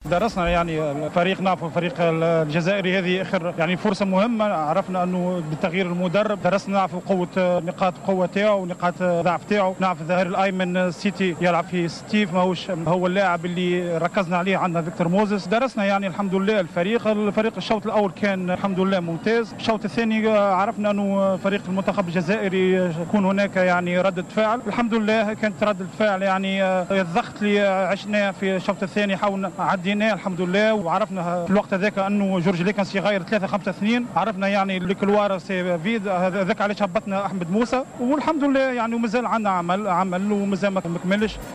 درسنا يعني فريقنا في الفريق الجزائري هذه اخر يعني فرصه مهمه. عرفنا انه بتغيير المدرب درسنا نعرف قوه نقاط قوه تاعو ونقاط ضعف تاعو. نعرف الظهير الايمن سيتي يلعب في ستيف ماهوش هو اللاعب اللي ركزنا عليه. عندنا فيكتور موزيس. درسنا يعني الحمد لله الفريق الشوط الاول كان الحمد لله ممتاز. الشوط الثاني عرفنا انه فريق المنتخب الجزائري يكون هناك يعني ردة فعل. الحمد لله كانت ردة فعل يعني الضغط اللي عشناه في الشوط الثاني حاولنا عديناه الحمد لله. وعرفنا في الوقت هذاك انه جورج ليكنس يغير 3-5-2. عرفنا يعني الكلوار سي فيد هذاك علاش هبطنا احمد موسى. والحمد لله يعني ومازال عندنا عمل ومازال ما كملش.